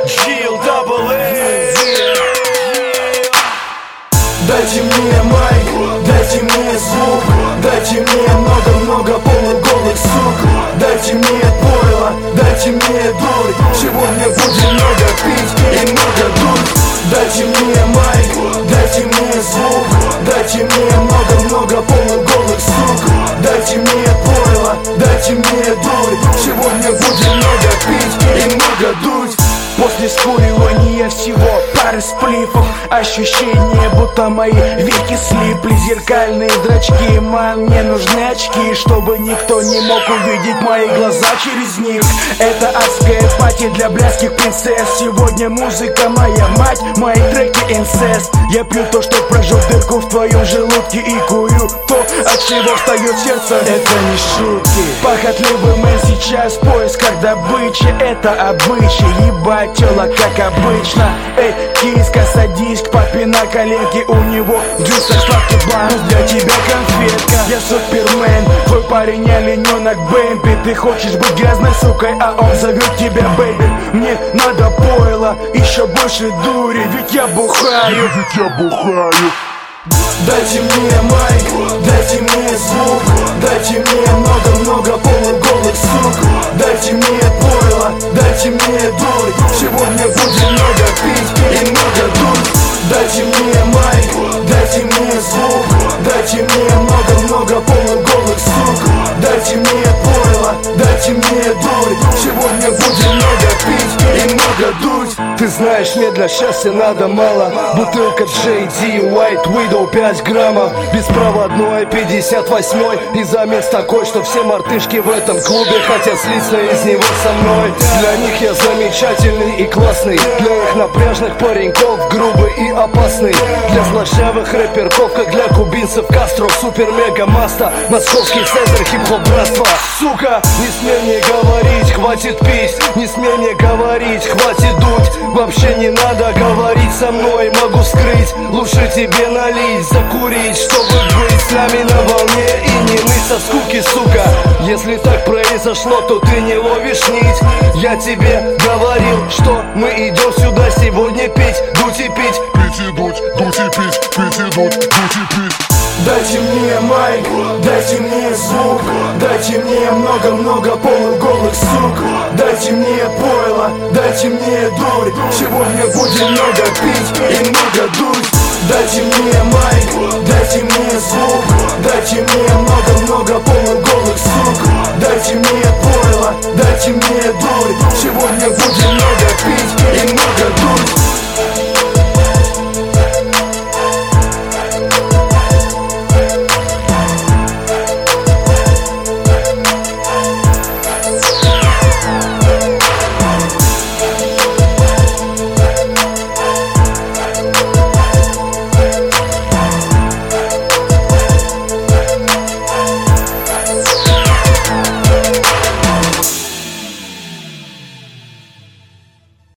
Дайте мне майк, дайте мне звук, дайте мне много-много полуголых сук. Дайте мне пойло, дайте мне дурь, сегодня будем много пить и много дуть. Дайте мне майк, дайте мне звук, дайте мне много-много полуголых сук. Дайте мне пойло, дайте мне дурь, сегодня будем много пить и много дуть. После скуривания всего пары сплифов, ощущение, будто мои веки слипли. Зеркальные зрачки, ман, мне нужны очки, чтобы никто не мог увидеть мои глаза через них. Это адская пати для блядских принцесс. Сегодня музыка моя мать, мои треки инцест. Я пью то, что прожег дырку в твоем желудке, и курю то, от чего встает сердце. Это не шутки. Похотливый мэн сейчас в поисках добычи. Это обычай, ебать тёлок, как обычно. Эй, киска, садись к папе на коленки. У него джуз, так сладкий план, для тебя конфетка. Я супермен, твой парень олененок Бэмби. Ты хочешь быть грязной сукой, а он зовет тебя бэйби. Мне надо пойло, еще больше дури, ведь я бухаю. Дайте мне майк, дайте мне звук, дайте мне много-много полуголых сук. Дайте мне пойло, дайте мне дурь, сегодня будем много пить и много дуть. Дайте мне майк, дайте мне звук, дайте мне много-много полуголых сук. Дайте мне пойло, дайте мне дурь, сегодня будем много пить и много дуть. Ты знаешь, мне для счастья надо мало. Бутылка JD White Widow 5 граммов, беспроводной 58-й. И замес такой, что все мартышки в этом клубе хотят слиться из него со мной. Для них я замечательный и классный, для их напряжных пареньков грубый и опасный, для слащавых рэперков, как для кубинцев Кастро. Супер-мега-маста, московский центр хип-хоп братства. Сука, не смей мне говорить, хватит пить, не смей мне говорить, хватит дуть. Вообще не надо говорить со мной, могу скрыть. Лучше тебе налить, закурить, чтобы быть с нами на волне и не ныть со скуки, сука. Если так произошло, то ты не ловишь нить. Я тебе говорил, что мы идем сюда сегодня пить, дуть и пить. Пить и дуть, дуть и пить, пить и дуть, дуть и пить. Дайте мне майк, дайте мне звук, дайте мне много-много полуголых сук. Дайте мне пойло, дайте мне дурь, сегодня будем много пить и много дуть. Дайте мне майк, дайте мне звук, дайте мне много-много полуголых сук. Дайте мне пойло, дайте мне дурь, сегодня будем